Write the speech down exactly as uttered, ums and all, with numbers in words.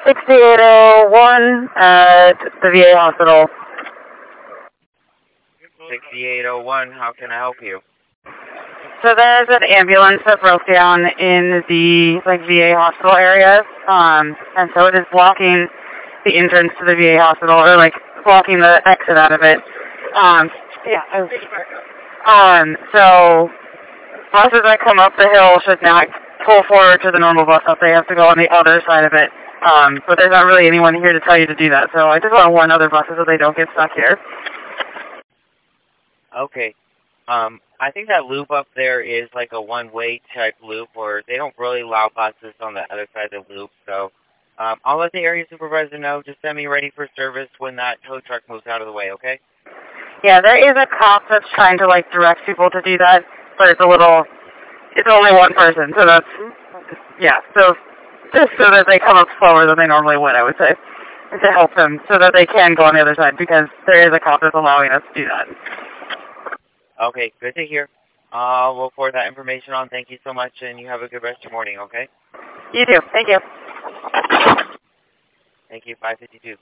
sixty-eight oh one at the V A hospital. sixty-eight oh one, how can I help you? So there's an ambulance that broke down in the like V A hospital area, um, and so it is blocking the entrance to the V A hospital, or like blocking the exit out of it. Um, yeah. Um, so buses that come up the hill should not pull forward to the normal bus stop. They have to go on the other side of it. Um, but there's not really anyone here to tell you to do that. So I just want to warn other buses so they don't get stuck here. Okay. Um, I think that loop up there is like a one-way type loop, or they don't really allow buses on the other side of the loop. So um, I'll let the area supervisor know. Just send me ready for service when that tow truck moves out of the way, okay? Yeah, there is a cop that's trying to like direct people to do that, but it's a little, it's only one person, so that's, yeah, so just so that they come up slower than they normally would, I would say, to help them so that they can go on the other side, because there is a cop that's allowing us to do that. Okay, good to hear. Uh, we'll forward that information on. Thank you so much, and you have a good rest of your morning, okay? You too. Thank you. Thank you, five fifty-two.